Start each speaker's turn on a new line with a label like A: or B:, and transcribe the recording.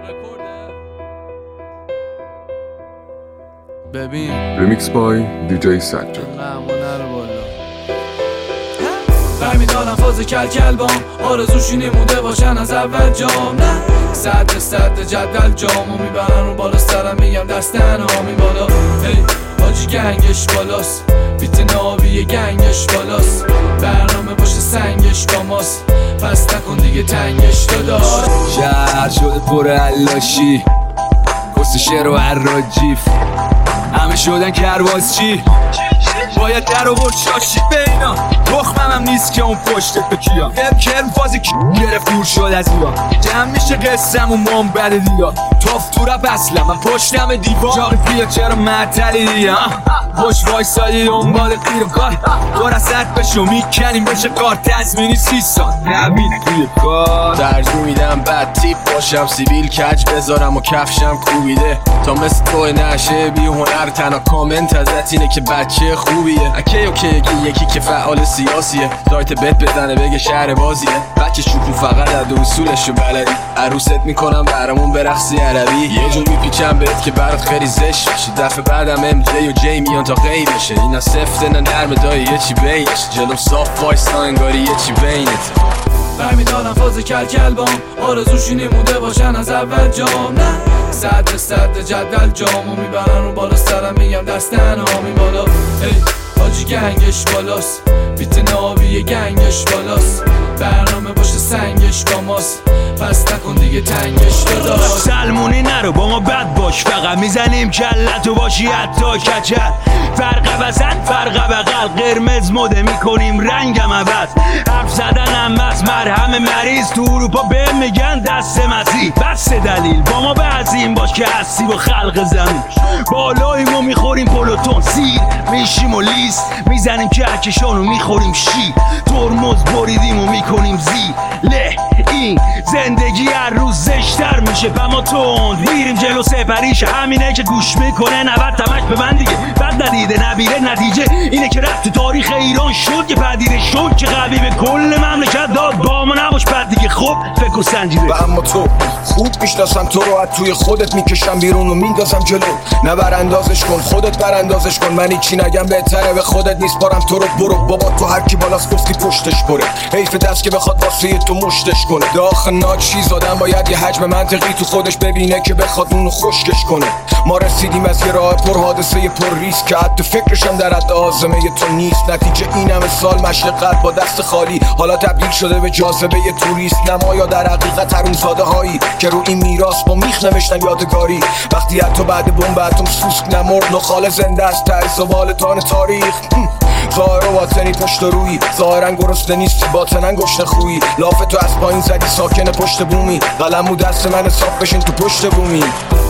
A: ببین
B: ریمیکس بای دیجی سجاد.
A: برمیدارم فاز کل بام آرزوشی نموده باشن از اول جام. نه صد جدول جامو میبرن رو بالا سرم میگم دستن آمی بالا. هی حاجی گنگش بالاست بیت نابی گنگش بالاست. برنامه باشه سنگش با ماست پس نکن دیگه تنگش داداش.
C: شهر شده پر علاشی کست شعر و عراجیف همه شدن کروازچی باید در آورد شاشی بینا تخمم هم نیست که اون پشتت به کیا کرم فازی گرفت دور شد از ایران جمع میشه قسم و مام بد دیگا توف تو رپ اصلا من پشتم دیوان جاقی بیا چرا معطلی دیگه خوش وایسادی دنبال قیر و کار برست بشو میکنیم بشه کار تزمینی 30 سال نبید توی کار
D: ترجمه میدم بد تیپ باشم سیبیل کج بذارم و کفشم کوبیده تا مثل تو نشه بی هنر تنها کامنت ازت اینه که بچه خوبیه اکی اوکی یکی که فعال سیاسیه دایت بت بزنه بگه شهر بازیه بچه شوکو فقط از اصولشو بلدی عروست میکنم برامون برقصی عربی یه جور میپیچم بهت که برات خیلی زشت بشه دفعه بعدم ام جی و جی میان تا غیر بشه اینا سفته نه نرم دایی یه چی بینش جلوم صاف وایستا انگاری یه چی بینت
A: برمیدارم فاز کل بام آرزوشی نموده باشن از اول جام. نه صد جدول جامو میبرن رو بالا سرم میگم دستن آمی بالا. هی حاجی گنگش بالاست بیت نابی گنگش بالاست. برنامه باشه سنگش با ماست پس نکن دیگه تنگش داداش.
E: سلمونی نرو با ما بد باش فقط میزنیم کلتو باشی حتی کچل فرق بزن فرق بغل قرمز مده میکنیم رنگم عوض حرف زدنم بس مرهم مریض تو اروپا به میگن دست مسیح بس دلیل با ما بعضیم باش که هستی با خلق زمین بالاییم و میخوریم پلوتون سیر میشیم و لیست میزنیم کهکشانو میخوریم شی ترمز بریدیم و میکنیم زی له این زندگی هر روز زشتر میشه پما تند میریم جلو سپریش همینه که گوش میکنه 90 تمش به من دیگه بد ندیده نبیره نتیجه اینه که رفت تو تاریخ ایران شد که پدیده شد که قوی به کل مملکت داد با ما نباش بد دیگه خب فکر و سنجیده
F: و اما تو خوب میشناسم تو رو از توی خودت میکشم بیرون و میندازم جلو نه براندازش کن خودت براندازش کن من هیچی نگم بهتره به خودت نیست بارم تو رو برو بابا تو هر کی بالاست گفتی پشتش بره حیف دست که بخواد واسه تو مشتش کنه داخل ناچیز آدم باید یه حجم منطقی تو خودش ببینه که بخواد اونو خشکش کنه ما رسیدیم از یه راه پر حادثه پر ریسک که حتی فکرشم در حد آزمه تو نیست نتیجه این همه سال مشق قلب با دست خالی حالا تبدیل شده به جاذبه یه توریست نمایا در حقیقت حرومزاده هایی که رو این میراث با میخ نوشتن یادگاری وقتی حتی بعد بمب اتم سوسک نمرد نخاله زنده است ترس و بالتان تاریخ ظاهر و باطنی پشت روی ظاهرا گرسنه نیستی باطنا گشنه خویی لاف تو از پایین زدی ساکن پشت بومی قلمو دست من صاف بشین تو پشت بومی